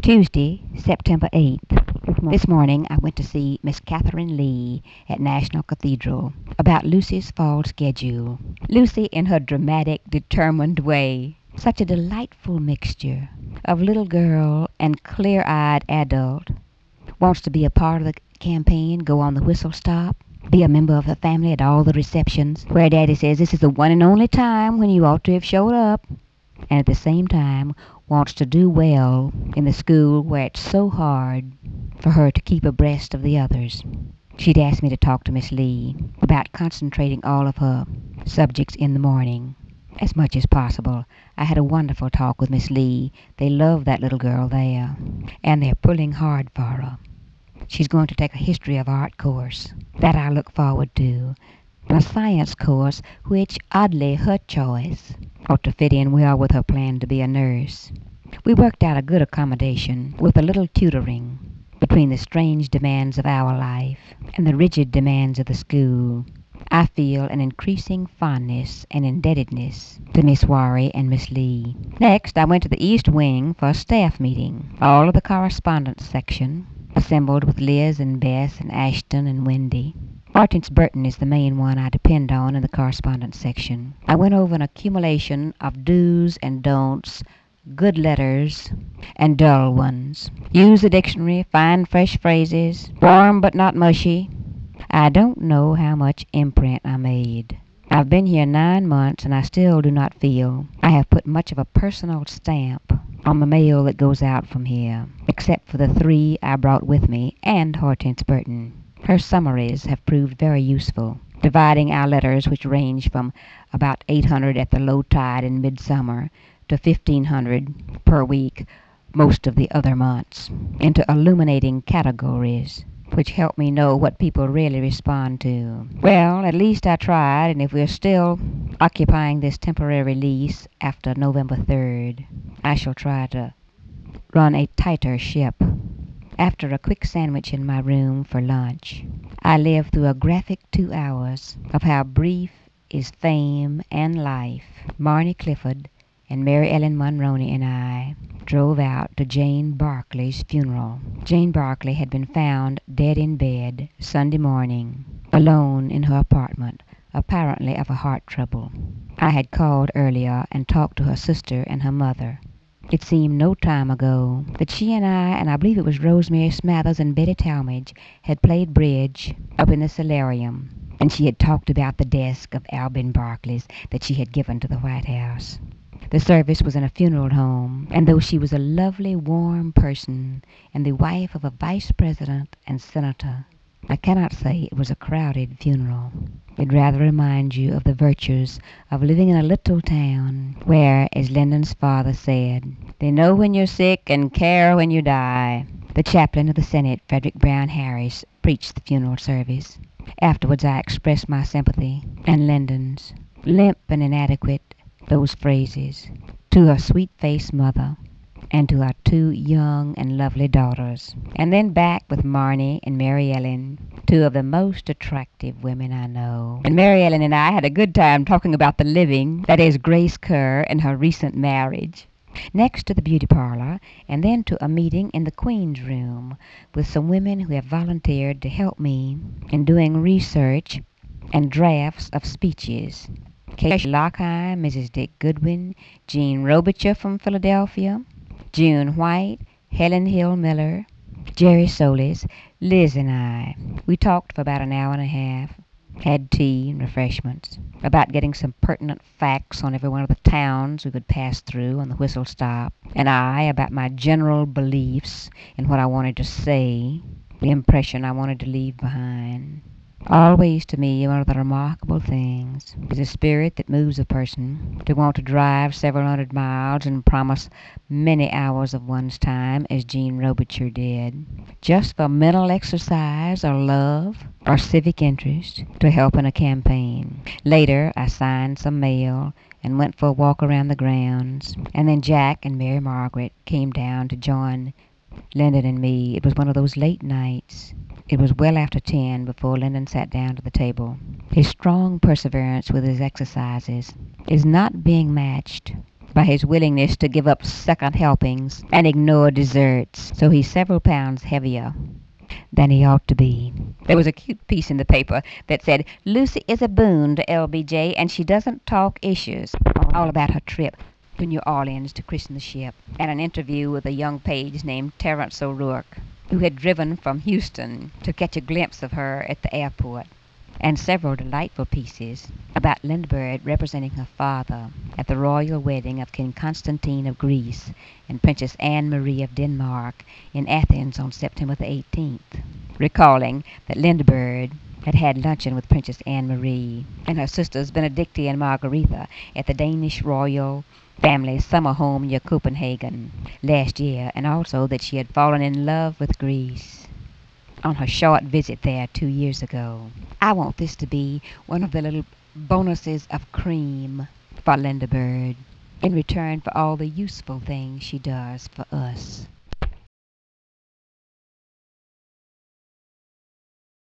Tuesday, September 8th. This morning I went to see Miss Catherine Lee at National Cathedral about Lucy's fall schedule. Lucy, in her dramatic, determined way, such a delightful mixture of little girl and clear-eyed adult, wants to be a part of the campaign, go on the whistle stop, be a member of the family at all the receptions, where Daddy says this is the one and only time when you ought to have showed up, and at the same time wants to do well in the school where it's so hard for her to keep abreast of the others. She'd asked me to talk to Miss Lee about concentrating all of her subjects in the morning as much as possible. I had a wonderful talk with Miss Lee. They love that little girl there, and they're pulling hard for her. She's going to take a history of art course. That I look forward to. A science course, which, oddly, her choice, ought to fit in well with her plan to be a nurse. We worked out a good accommodation with a little tutoring between the strange demands of our life and the rigid demands of the school. I feel an increasing fondness and indebtedness to Miss Warry and Miss Lee. Next, I went to the East Wing for a staff meeting. All of the correspondence section assembled with Liz and Bess and Ashton and Wendy. Hortense Burton is the main one I depend on in the correspondence section. I went over an accumulation of do's and don'ts, good letters, and dull ones. Use the dictionary, find fresh phrases, warm but not mushy. I don't know how much imprint I made. I've been here 9 months and I still do not feel I have put much of a personal stamp on the mail that goes out from here, except for the 3 I brought with me and Hortense Burton. Her summaries have proved very useful, dividing our letters, which range from about 800 at the low tide in midsummer to 1,500 per week most of the other months, into illuminating categories, which help me know what people really respond to. Well, at least I tried, and if we're still occupying this temporary lease after November 3rd, I shall try to run a tighter ship. After a quick sandwich in my room for lunch, I lived through a graphic 2 hours of how brief is fame and life. Marnie Clifford and Mary Ellen Monroney and I drove out to Jane Barclay's funeral. Jane Barclay had been found dead in bed Sunday morning, alone in her apartment, apparently of a heart trouble. I had called earlier and talked to her sister and her mother. It seemed no time ago that she and I believe it was Rosemary Smathers and Betty Talmage, had played bridge up in the solarium, and she had talked about the desk of Albin Barclay's that she had given to the White House. The service was in a funeral home, and though she was a lovely, warm person and the wife of a vice president and senator, I cannot say it was a crowded funeral. It rather reminds you of the virtues of living in a little town where, as Lyndon's father said, they know when you're sick and care when you die. The chaplain of the Senate, Frederick Brown Harris, preached the funeral service. Afterwards I expressed my sympathy, and Lyndon's, limp and inadequate, those phrases, to her sweet-faced mother, and to our 2 young and lovely daughters, and then back with Marnie and Mary Ellen, 2 of the most attractive women I know. And Mary Ellen and I had a good time talking about the living, that is, Grace Kerr and her recent marriage. Next to the beauty parlor, and then to a meeting in the Queen's Room with some women who have volunteered to help me in doing research and drafts of speeches. Kate Lockheim, Mrs. Dick Goodwin, Jean Robicher from Philadelphia, June White, Helen Hill Miller, Jerry Solis, Liz and I. We talked for about an hour and a half, had tea and refreshments, about getting some pertinent facts on every one of the towns we could pass through on the whistle stop, and I about my general beliefs and what I wanted to say, the impression I wanted to leave behind. Always, to me, one of the remarkable things is the spirit that moves a person to want to drive several hundred miles and promise many hours of one's time, as Jean Robicher did, just for mental exercise or love or civic interest to help in a campaign. Later, I signed some mail and went for a walk around the grounds, and then Jack and Mary Margaret came down to join Lyndon and me. It was one of those late nights. It was well after 10 before Lyndon sat down to the table. His strong perseverance with his exercises is not being matched by his willingness to give up second helpings and ignore desserts, so he's several pounds heavier than he ought to be. There was a cute piece in the paper that said, "Lucy is a boon to LBJ, and she doesn't talk issues," all about her trip to New Orleans to christen the ship, and an interview with a young page named Terence O'Rourke, who had driven from Houston to catch a glimpse of her at the airport, and several delightful pieces about Lindbergh representing her father at the royal wedding of King Constantine of Greece and Princess Anne Marie of Denmark in Athens on September the 18th, recalling that Lindbergh had had luncheon with Princess Anne Marie and her sisters Benedicta and Margaretha at the Danish royal family's summer home near Copenhagen last year, and also that she had fallen in love with Greece on her short visit there 2 years ago. I want this to be one of the little bonuses of cream for Linda Bird in return for all the useful things she does for us.